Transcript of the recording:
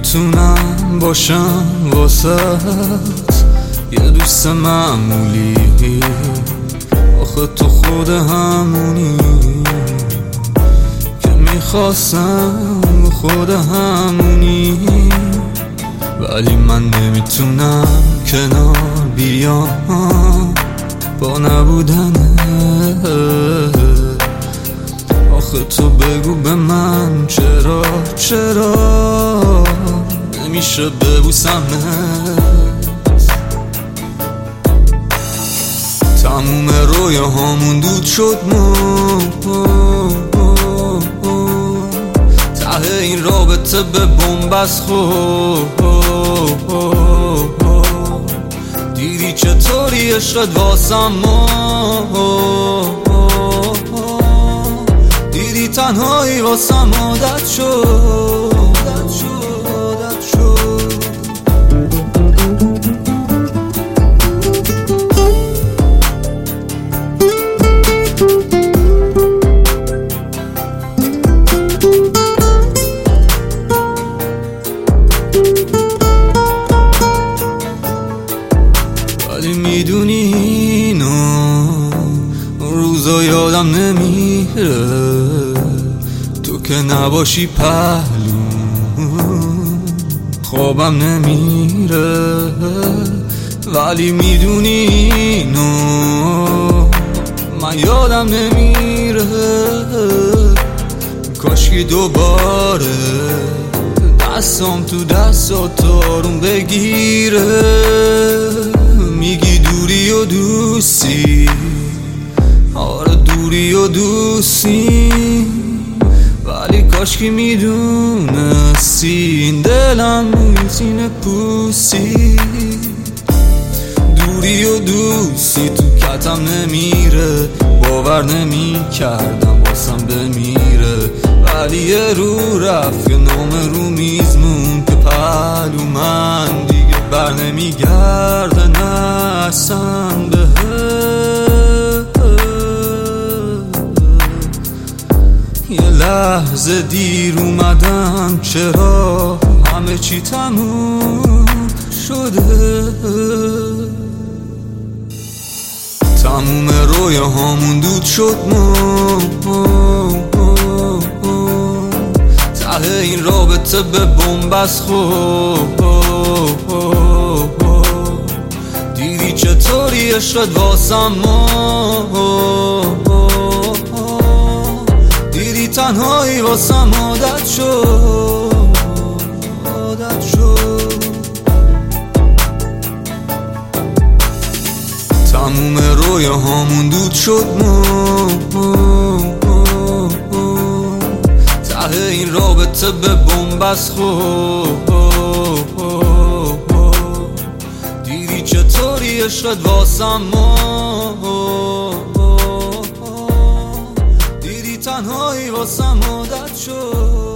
میتونم باشم واسط یه دوست معمولی، آخه تو خود همونی که میخواستم، خود همونی. ولی من نمیتونم کنار بیام با نبودنه. آخه تو بگو به من چرا نمیشه ببوسمت. تموم رویاهامون دود شد، ته این رابطه به بنبست خورد. دیدی چطوری عشقت واسم، دیدی تنهایی واسم عادت شد. ولی میدونی اینو روزا یادم نمیره، تو که نباشی پهلو خوابم نمیره. ولی میدونی اینو من یادم نمیره، کاشکی دوباره دستم تو دستات آروم بگیره. میگی دوری و دوستی، آره دوری و دوستی، ولی کاشکی میدونستی این دلم میتینه پوستی. دوری و دوستی تو کتم نمیره، باور نمی کردم واسم بمیره. ولی یه رو رفت، یه نام رو میز مون که پهلو من دیگه بر نمیگرده نسن به. یه لحظه دیر اومدم، چرا همه چی تموم شده. تموم رویاهامون دود شد، ته این رابطه به بنبست خورد. دیدی چطوری عشقت واسم، دیدی تنهایی واسم عادت شد. تموم رویاهامون دود شد، ته این رابطه به بنبست خورد. دیدی چطوری عشقت واسم، دیدی تنهایی واسم عادت شد.